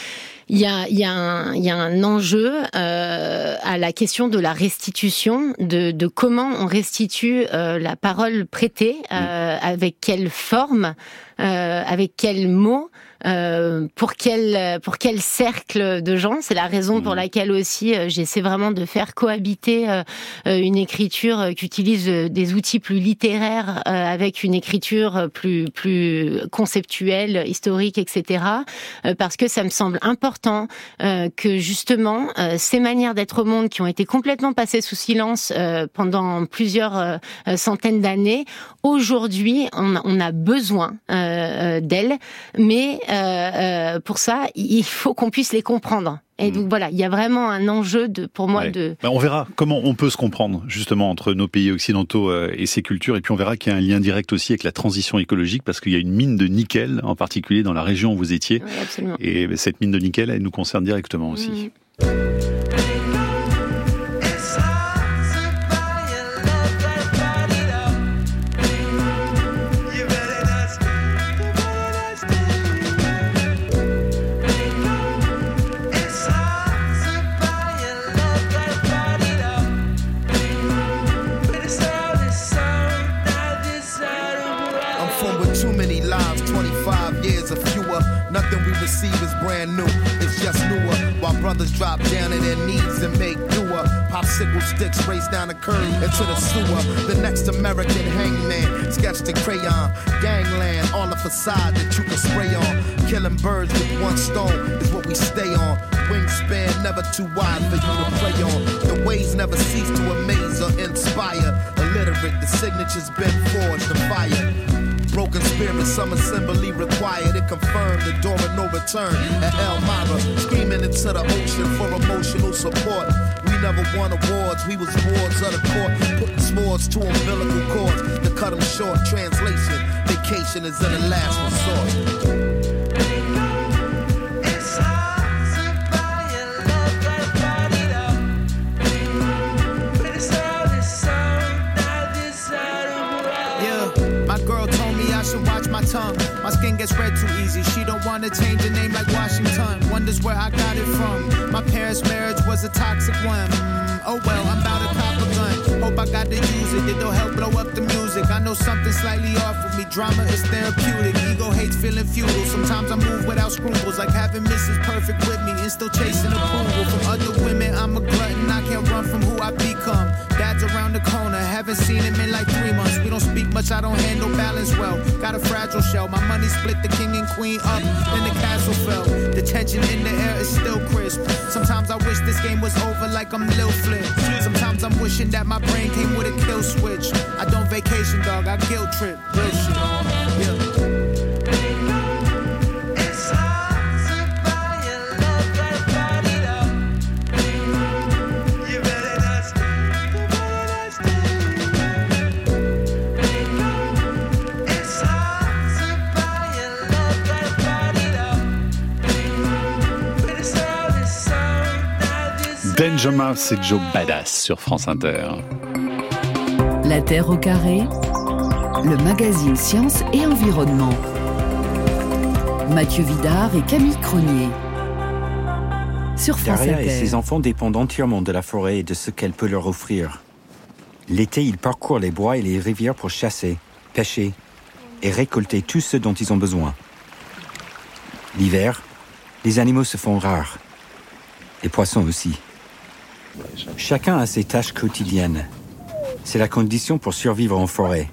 un enjeu à la question de la restitution, de comment on restitue la parole prêtée, avec quelle forme, avec quels mots. Pour quel cercle de gens. C'est la raison pour laquelle aussi j'essaie vraiment de faire cohabiter une écriture qui utilise des outils plus littéraires avec une écriture plus conceptuelle, historique, etc. Parce que ça me semble important que justement ces manières d'être au monde qui ont été complètement passées sous silence pendant plusieurs centaines d'années, aujourd'hui on a besoin d'elles, mais pour ça, il faut qu'on puisse les comprendre. Et donc voilà, il y a vraiment un enjeu pour moi de... On verra comment on peut se comprendre justement entre nos pays occidentaux et ces cultures, et puis on verra qu'il y a un lien direct aussi avec la transition écologique, parce qu'il y a une mine de nickel, en particulier dans la région où vous étiez. Oui, absolument. Et cette mine de nickel, elle nous concerne directement aussi. Receive is brand new, it's just newer. While brothers drop down on their knees and make doer. Popsicle sticks race down the curb into the sewer. The next American hangman, sketched in crayon. Gangland, all the facade that you can spray on. Killing birds with one stone is what we stay on. Wingspan never too wide for you to play on. The ways never cease to amaze or inspire. Illiterate, the signature's been forged to fire. Broken spirit, some assembly required. It confirmed the door of no return at Elmira. Screaming into the ocean for emotional support. We never won awards, we was wards of the court. Putting swords to umbilical cords to cut them short. Translation, vacation is in the last resort. My tongue, my skin gets red too easy. She don't wanna change her name like Washington. Wonders where I got it from. My parents' marriage was a toxic one. Oh well, I'm about to cop a gun. Hope I got to use it. It'll help blow up the music. I know something slightly off with me. Drama is therapeutic. Ego hates feeling futile. Sometimes I move without scruples, like having Mrs. Perfect with me and still chasing approval from other women. I'm a glutton. I can't run from who I become. Dad's around the corner. Haven't seen him in like 3 months. We don't speak much. I don't handle balance well. Got a fragile shell. My money split the king and queen up. Then the castle fell. The tension in the air is still crisp. Sometimes I wish this game was over like I'm Lil Flip. Sometimes I'm wishing that my brain came with a kill switch. I don't vacation, dog. I guilt trip. Real shit. Yeah. Danger Mouse et Joe Badass sur France Inter. La Terre au carré, le magazine Science et Environnement. Mathieu Vidard et Camille Cronier. Sur France Daria Inter. et ses enfants dépendent entièrement de la forêt et de ce qu'elle peut leur offrir. L'été, ils parcourent les bois et les rivières pour chasser, pêcher et récolter tout ce dont ils ont besoin. L'hiver, les animaux se font rares. Les poissons aussi. Chacun a ses tâches quotidiennes. C'est la condition pour survivre en forêt.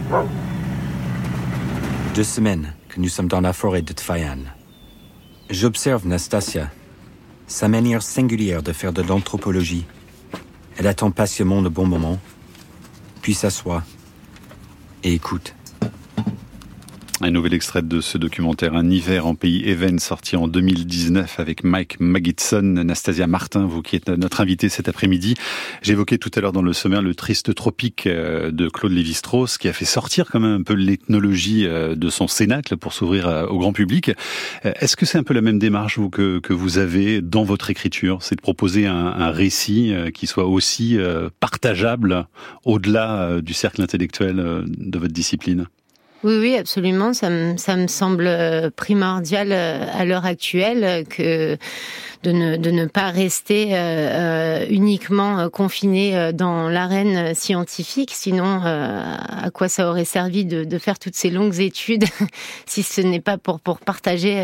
2 semaines que nous sommes dans la forêt de Tfayan. J'observe Nastasia, sa manière singulière de faire de l'anthropologie. Elle attend patiemment le bon moment, puis s'assoit et écoute. Un nouvel extrait de ce documentaire Un hiver en pays Even, sorti en 2019 avec Mike Magidson. Nastasia Martin, vous qui êtes notre invitée cet après-midi. J'évoquais tout à l'heure dans le sommaire le triste tropique de Claude Lévi-Strauss, qui a fait sortir quand même un peu l'ethnologie de son cénacle pour s'ouvrir au grand public. Est-ce que c'est un peu la même démarche vous, que vous avez dans votre écriture? C'est de proposer un récit qui soit aussi partageable au-delà du cercle intellectuel de votre discipline? Oui, absolument. Ça me semble primordial à l'heure actuelle que de ne pas rester uniquement confiné dans l'arène scientifique. Sinon, à quoi ça aurait servi de faire toutes ces longues études si ce n'est pas pour partager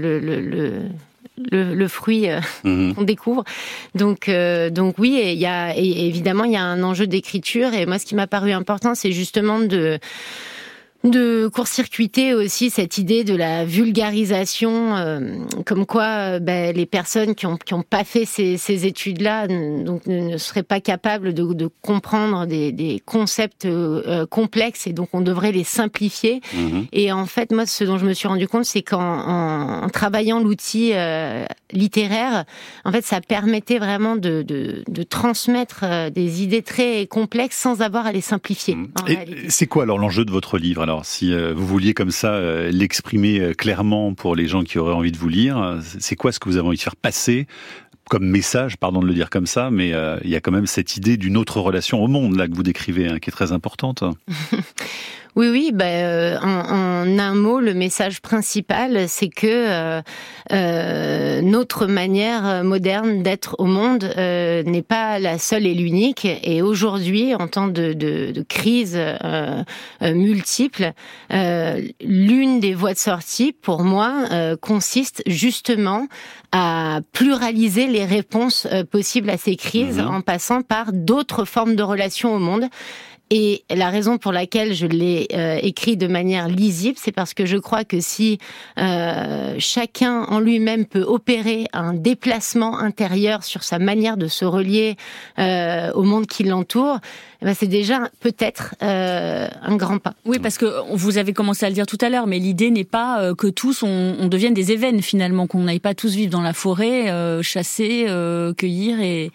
le fruit qu'on découvre. Donc oui, évidemment il y a un enjeu d'écriture, et moi ce qui m'a paru important, c'est justement de court-circuiter aussi cette idée de la vulgarisation, comme quoi les personnes qui ont pas fait ces études-là donc ne seraient pas capables de comprendre des concepts complexes, et donc on devrait les simplifier. Et en fait, moi, ce dont je me suis rendu compte, c'est qu'en travaillant l'outil littéraire, en fait, ça permettait vraiment de transmettre des idées très complexes sans avoir à les simplifier. Et c'est quoi alors l'enjeu de votre livre? Alors, si vous vouliez comme ça l'exprimer clairement pour les gens qui auraient envie de vous lire, c'est quoi ce que vous avez envie de faire passer comme message, pardon de le dire comme ça, mais il y a quand même cette idée d'une autre relation au monde là que vous décrivez, qui est très importante. Oui, en un mot, le message principal, c'est que notre manière moderne d'être au monde n'est pas la seule et l'unique. Et aujourd'hui, en temps de crise multiples, l'une des voies de sortie, pour moi, consiste justement à pluraliser les réponses possibles à ces crises en passant par d'autres formes de relations au monde. Et la raison pour laquelle je l'ai écrit de manière lisible, c'est parce que je crois que si chacun en lui-même peut opérer un déplacement intérieur sur sa manière de se relier au monde qui l'entoure, c'est déjà peut-être un grand pas. Oui, parce que vous avez commencé à le dire tout à l'heure, mais l'idée n'est pas que tous on devienne des événements finalement, qu'on n'aille pas tous vivre dans la forêt, chasser, cueillir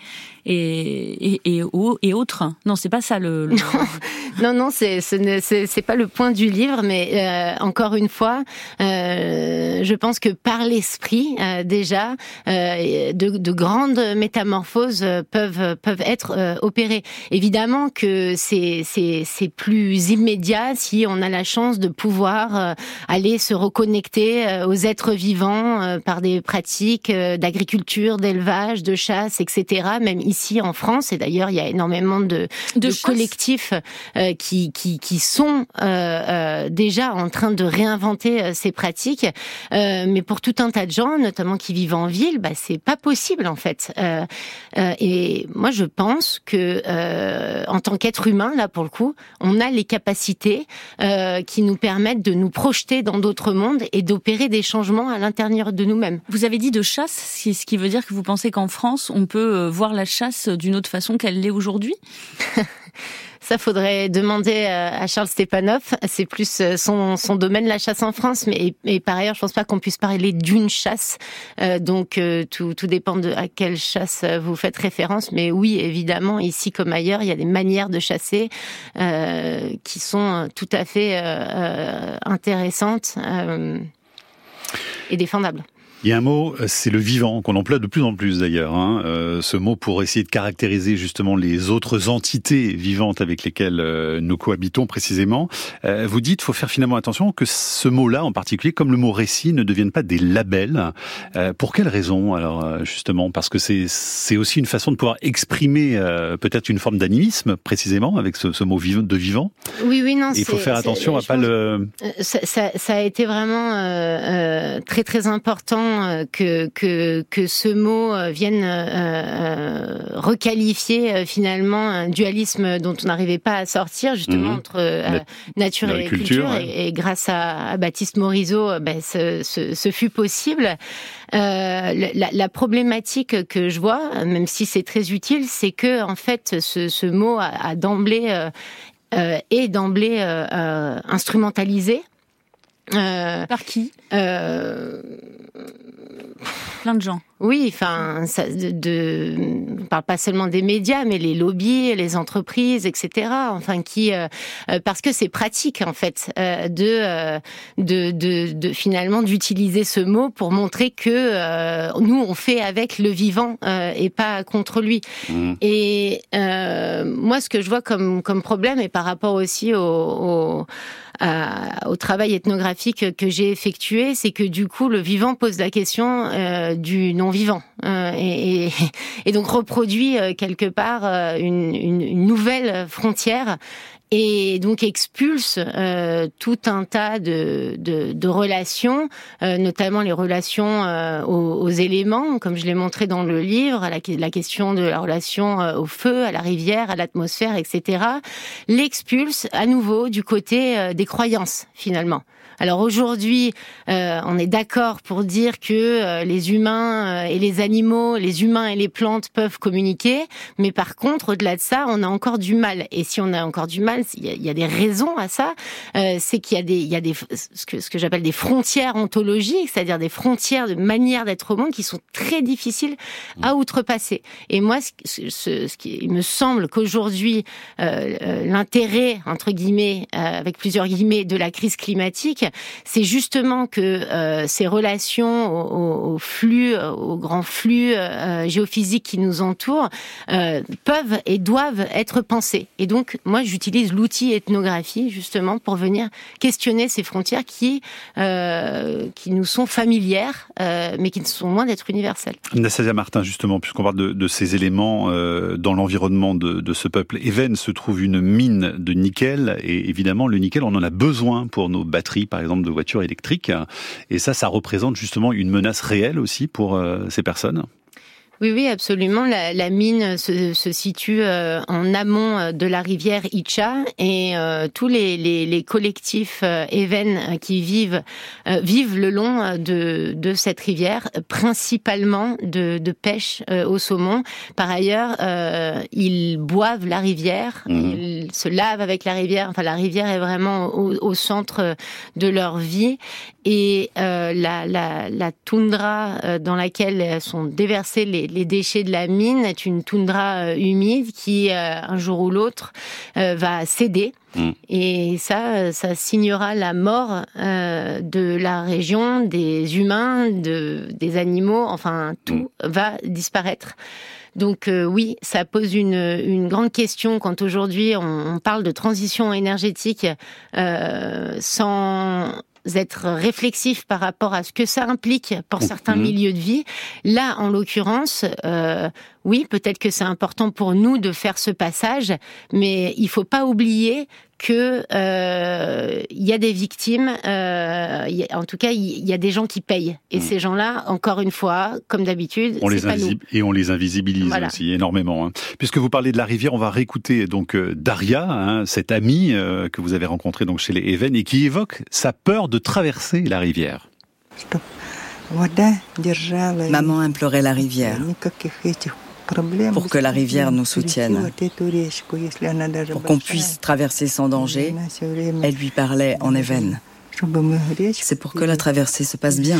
et autres. Non, c'est pas ça le... Non, c'est pas le point du livre, mais encore une fois, je pense que par l'esprit déjà, de grandes métamorphoses peuvent être opérées. Évidemment que c'est plus immédiat si on a la chance de pouvoir aller se reconnecter aux êtres vivants par des pratiques d'agriculture, d'élevage, de chasse, etc. Même ici en France, et d'ailleurs il y a énormément de collectifs qui sont déjà en train de réinventer ces pratiques, mais pour tout un tas de gens, notamment qui vivent en ville, c'est pas possible en fait. Et moi je pense que en tant qu'être humain, là pour le coup, on a les capacités qui nous permettent de nous projeter dans d'autres mondes et d'opérer des changements à l'intérieur de nous-mêmes. Vous avez dit de chasse, ce qui veut dire que vous pensez qu'en France, on peut voir la chasse d'une autre façon qu'elle l'est aujourd'hui? Ça, faudrait demander à Charles Stepanov. C'est plus son domaine, la chasse en France. Mais par ailleurs, je pense pas qu'on puisse parler d'une chasse. Donc, tout dépend de à quelle chasse vous faites référence. Mais oui, évidemment, ici comme ailleurs, il y a des manières de chasser qui sont tout à fait intéressantes et défendables. Il y a un mot, c'est le vivant, qu'on emploie de plus en plus d'ailleurs. Ce mot pour essayer de caractériser justement les autres entités vivantes avec lesquelles nous cohabitons précisément. Vous dites, faut faire finalement attention que ce mot-là en particulier, comme le mot récit, ne devienne pas des labels. Pour quelle raison alors justement? Parce que c'est aussi une façon de pouvoir exprimer peut-être une forme d'animisme précisément avec ce mot de vivant. Oui, non. Il faut faire attention à pas le... Ça a été vraiment très très important que ce mot vienne requalifier finalement un dualisme dont on n'arrivait pas à sortir justement entre nature et culture, et grâce à Baptiste Morisot, ce fut possible. La problématique que je vois, même si c'est très utile, c'est que en fait ce mot est d'emblée instrumentalisé. Par qui? Plein de gens. Oui, enfin, on parle pas seulement des médias, mais les lobbies, les entreprises, etc. Enfin, parce que c'est pratique en fait de finalement d'utiliser ce mot pour montrer que nous on fait avec le vivant et pas contre lui. Et moi, ce que je vois comme problème, et par rapport aussi au travail ethnographique que j'ai effectué, c'est que du coup le vivant pose la question du non-vivant et donc reproduit quelque part une nouvelle frontière et donc expulse tout un tas de relations, notamment les relations aux éléments, comme je l'ai montré dans le livre, la question de la relation au feu, à la rivière, à l'atmosphère, etc., l'expulse à nouveau du côté des croyances, finalement. Alors aujourd'hui, on est d'accord pour dire que les humains et les animaux, les humains et les plantes peuvent communiquer, mais par contre, au-delà de ça, on a encore du mal. Et si on a encore du mal, il y a des raisons à ça. C'est qu'il y a des ce que j'appelle des frontières ontologiques, c'est-à-dire des frontières de manière d'être au monde qui sont très difficiles à outrepasser. Et moi, il me semble qu'aujourd'hui, l'intérêt entre guillemets, avec plusieurs guillemets, de la crise climatique, c'est justement que ces relations aux flux, aux grands flux géophysiques qui nous entourent peuvent et doivent être pensées. Et donc, moi, j'utilise l'outil ethnographie justement pour venir questionner ces frontières qui nous sont familières, mais qui ne sont loin d'être universelles. Nastasia Martin, justement, puisqu'on parle de ces éléments dans l'environnement de ce peuple évène, se trouve une mine de nickel, et évidemment, le nickel, on en a besoin pour nos batteries, par exemple, de voitures électriques. Et ça représente justement une menace réelle aussi pour ces personnes. Oui, absolument. La mine se situe en amont de la rivière Itcha et tous les collectifs évènes qui vivent le long de cette rivière, principalement de pêche au saumon. Par ailleurs, ils boivent la rivière, ils se lavent avec la rivière. Enfin, la rivière est vraiment au centre de leur vie. Et la toundra dans laquelle sont déversés les déchets de la mine est une toundra humide qui, un jour ou l'autre, va céder. Et ça signera la mort de la région, des humains, des animaux, enfin tout va disparaître. Donc oui, ça pose une grande question quand aujourd'hui on parle de transition énergétique sans être réflexif par rapport à ce que ça implique pour certains milieux de vie. Là, en l'occurrence, oui, peut-être que c'est important pour nous de faire ce passage, mais il faut pas oublier que y a des victimes, en tout cas, il y a des gens qui payent. Et ces gens-là, encore une fois, comme d'habitude, on les invisibilise aussi énormément. Puisque vous parlez de la rivière, on va réécouter donc Daria, cette amie que vous avez rencontrée donc chez les évènes et qui évoque sa peur de traverser la rivière. Maman implorait la rivière pour que la rivière nous soutienne, pour qu'on puisse traverser sans danger. Elle lui parlait en évène. C'est pour que la traversée se passe bien.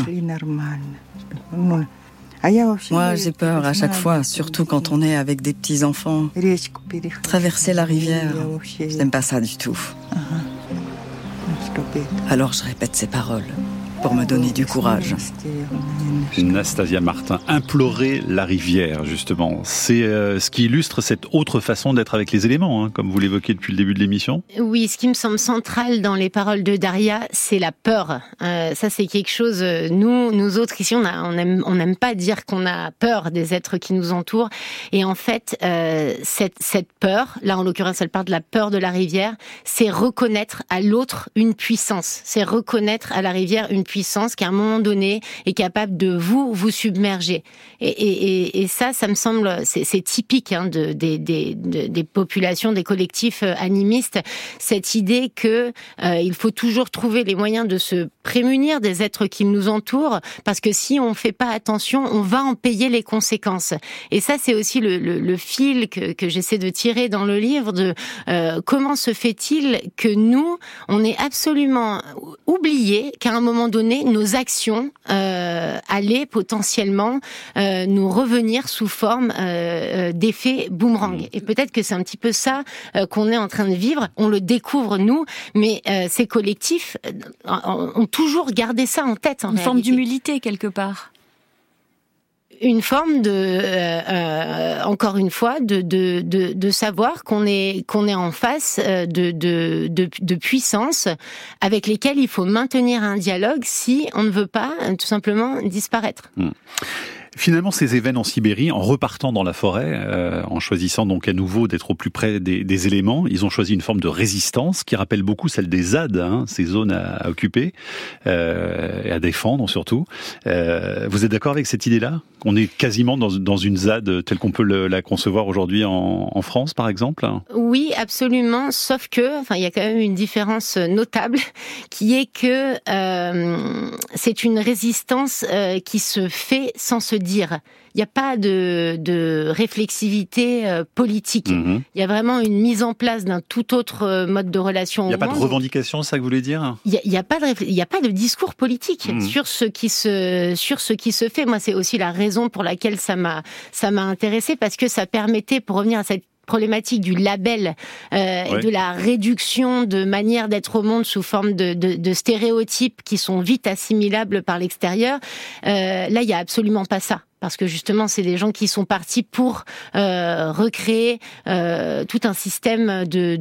Moi, j'ai peur à chaque fois, surtout quand on est avec des petits-enfants. Traverser la rivière, je n'aime pas ça du tout. Alors je répète ces paroles. pour me donner du courage. Nastasia Martin, implorer la rivière, justement. C'est ce qui illustre cette autre façon d'être avec les éléments, hein, comme vous l'évoquez depuis le début de l'émission. Oui, ce qui me semble central dans les paroles de Daria, c'est la peur. Ça, c'est quelque chose, nous autres ici, on n'aime pas dire qu'on a peur des êtres qui nous entourent. Et en fait, cette peur, là en l'occurrence, elle parle de la peur de la rivière, c'est reconnaître à l'autre une puissance. C'est reconnaître à la rivière une puissance qui, à un moment donné, est capable de vous submerger. Et ça me semble, c'est typique hein, des populations, des collectifs animistes, cette idée que il faut toujours trouver les moyens de se prémunir des êtres qui nous entourent, parce que si on fait pas attention, on va en payer les conséquences. Et ça, c'est aussi le fil que j'essaie de tirer dans le livre de comment se fait-il que nous, on ait absolument oublié qu'à un moment donné, nos actions allaient potentiellement nous revenir sous forme d'effet boomerang. Et peut-être que c'est un petit peu ça qu'on est en train de vivre. On le découvre nous, mais ces collectifs ont toujours gardé ça en tête. Une forme d'humilité quelque part. Une forme encore une fois, de savoir qu'on est en face de puissances avec lesquelles il faut maintenir un dialogue si on ne veut pas tout simplement disparaître. Finalement, ces événements en Sibérie, en repartant dans la forêt, en choisissant donc à nouveau d'être au plus près des éléments, ils ont choisi une forme de résistance qui rappelle beaucoup celle des ZAD, hein, ces zones à occuper et à défendre surtout. Vous êtes d'accord avec cette idée-là ? On est quasiment dans une ZAD telle qu'on peut la concevoir aujourd'hui en France, par exemple ? Oui, absolument, sauf que, il y a quand même une différence notable, qui est que c'est une résistance qui se fait sans se dire. Il n'y a pas de réflexivité politique. Il y a vraiment une mise en place d'un tout autre mode de relation au monde. Il n'y a pas de revendication, c'est ça que vous voulez dire ? Il n'y a pas de discours politique sur ce qui se fait. Moi, c'est aussi la raison pour laquelle ça m'a intéressée, parce que ça permettait, pour revenir à cette problématique du label et de la réduction de manière d'être au monde sous forme de stéréotypes qui sont vite assimilables par l'extérieur. Là, il y a absolument pas ça. Parce que justement, c'est des gens qui sont partis pour recréer tout un système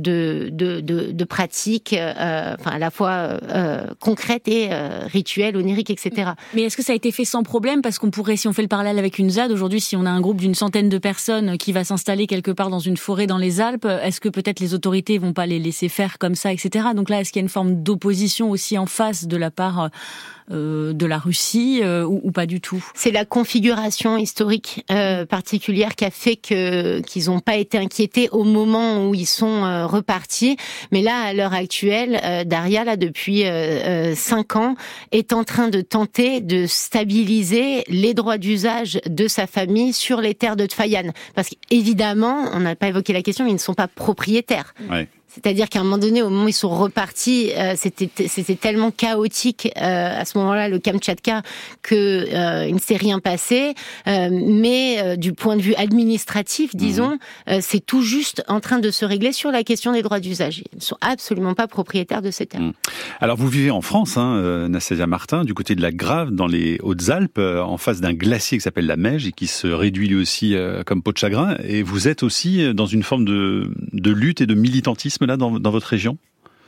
de pratiques, à la fois concrètes et rituelles, oniriques, etc. Mais est-ce que ça a été fait sans problème ? Parce qu'on pourrait, si on fait le parallèle avec une ZAD, aujourd'hui, si on a un groupe d'une centaine de personnes qui va s'installer quelque part dans une forêt dans les Alpes, est-ce que peut-être les autorités vont pas les laisser faire comme ça, etc. Donc là, est-ce qu'il y a une forme d'opposition aussi en face de la part de la Russie ou pas du tout ? C'est la configuration historique particulière qui a fait qu'ils n'ont pas été inquiétés au moment où ils sont repartis. Mais là, à l'heure actuelle, Daria, là, depuis 5 ans, est en train de tenter de stabiliser les droits d'usage de sa famille sur les terres de Tfayan. Parce qu'évidemment, on n'a pas évoqué la question, mais ils ne sont pas propriétaires. Ouais. C'est-à-dire qu'à un moment donné, au moment où ils sont repartis, c'était tellement chaotique à ce moment-là, le Kamtchatka, que il ne s'est rien passé. Mais du point de vue administratif, disons, c'est tout juste en train de se régler sur la question des droits d'usage. Ils ne sont absolument pas propriétaires de ces terres. Alors vous vivez en France, Nastasia Martin, du côté de la Grave, dans les Hautes-Alpes, en face d'un glacier qui s'appelle la Meije et qui se réduit lui aussi comme peau de chagrin. Et vous êtes aussi dans une forme de lutte et de militantisme là dans votre région ?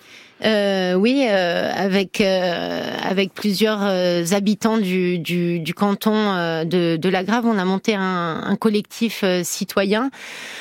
Oui, avec plusieurs habitants du canton de la Grave, on a monté un collectif citoyen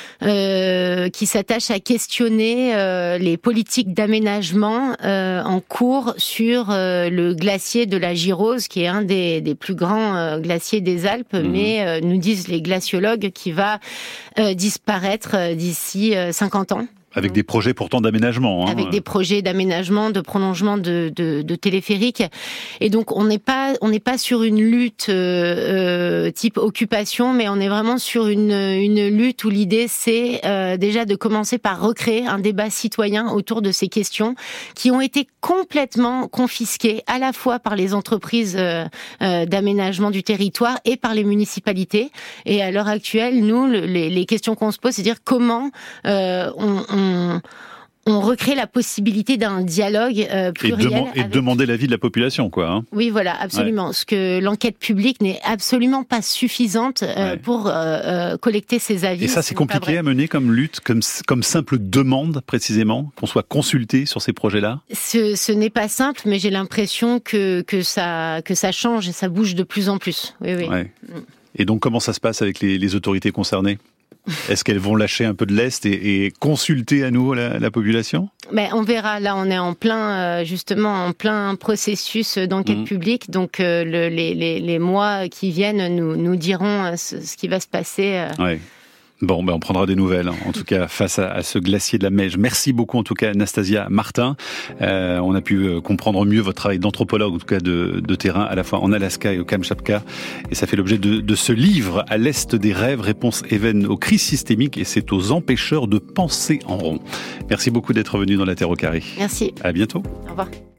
qui s'attache à questionner les politiques d'aménagement en cours sur le glacier de la Girose, qui est un des plus grands glaciers des Alpes, mais nous disent les glaciologues qu'il va disparaître d'ici 50 ans. Avec des projets pourtant d'aménagement. Avec des projets d'aménagement, de prolongement de téléphériques. Et donc on n'est pas sur une lutte type occupation, mais on est vraiment sur une lutte où l'idée c'est déjà de commencer par recréer un débat citoyen autour de ces questions qui ont été complètement confisquées à la fois par les entreprises d'aménagement du territoire et par les municipalités. Et à l'heure actuelle, nous, les questions qu'on se pose, c'est dire comment on recrée la possibilité d'un dialogue pluriel. Et demander l'avis de la population, quoi. Hein. Oui, voilà, absolument. Ce que l'enquête publique n'est absolument pas suffisante pour collecter ces avis. Et ça, c'est compliqué à mener comme lutte, comme simple demande, précisément, qu'on soit consulté sur ces projets-là? Ce n'est pas simple, mais j'ai l'impression que ça change et ça bouge de plus en plus. Oui. Ouais. Et donc, comment ça se passe avec les autorités concernées? Est-ce qu'elles vont lâcher un peu de lest et consulter à nouveau la population? On verra. Là, on est en plein processus d'enquête publique. Donc, les mois qui viennent nous diront ce qui va se passer. Ouais. Bon, on prendra des nouvelles, en tout cas, face à ce glacier de la Meije. Merci beaucoup, en tout cas, Anastasia Martin. On a pu comprendre mieux votre travail d'anthropologue, en tout cas de terrain, à la fois en Alaska et au Kamchatka. Et ça fait l'objet de ce livre, À l'Est des rêves, réponse Even aux crises systémiques, et c'est aux empêcheurs de penser en rond. Merci beaucoup d'être venu dans la Terre au carré. Merci. À bientôt. Au revoir.